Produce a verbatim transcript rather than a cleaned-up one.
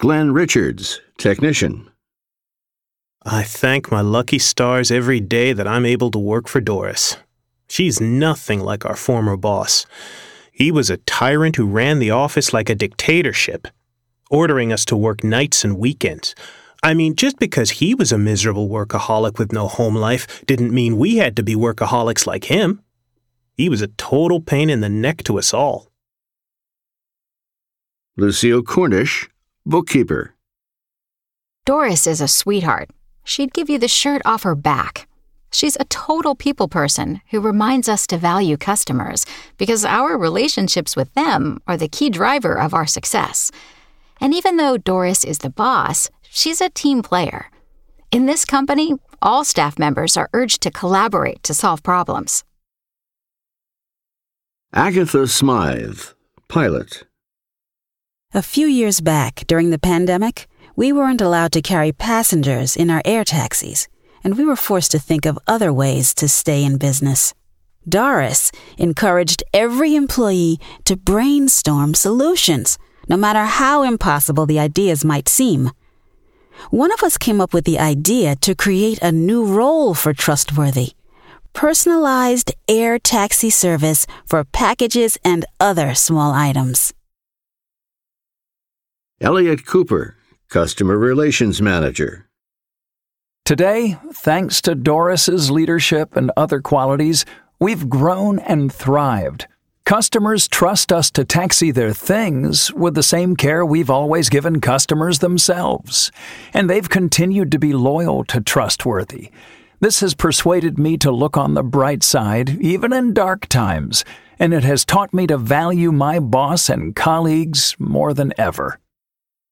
Glenn Richards, technician. I thank my lucky stars every day that I'm able to work for Doris. She's nothing like our former boss. He was a tyrant who ran the office like a dictatorship, ordering us to work nights and weekends. I mean, just because he was a miserable workaholic with no home life didn't mean we had to be workaholics like him. He was a total pain in the neck to us all. Lucille Cornish, bookkeeper. Doris is a sweetheart. She'd give you the shirt off her back. She's a total people person who reminds us to value customers because our relationships with them are the key driver of our success. And even though Doris is the boss, she's a team player. In this company, all staff members are urged to collaborate to solve problems. Agatha Smythe, pilot. A few years back, during the pandemic, we weren't allowed to carry passengers in our air taxis, and we were forced to think of other ways to stay in business. Doris encouraged every employee to brainstorm solutions, no matter how impossible the ideas might seem. One of us came up with the idea to create a new role for Trustworthy: personalized air taxi service for packages and other small items. Elliot Cooper, customer relations manager. Today, thanks to Doris's leadership and other qualities, we've grown and thrived. Customers trust us to taxi their things with the same care we've always given customers themselves. And they've continued to be loyal to Trustworthy. This has persuaded me to look on the bright side, even in dark times, and it has taught me to value my boss and colleagues more than ever.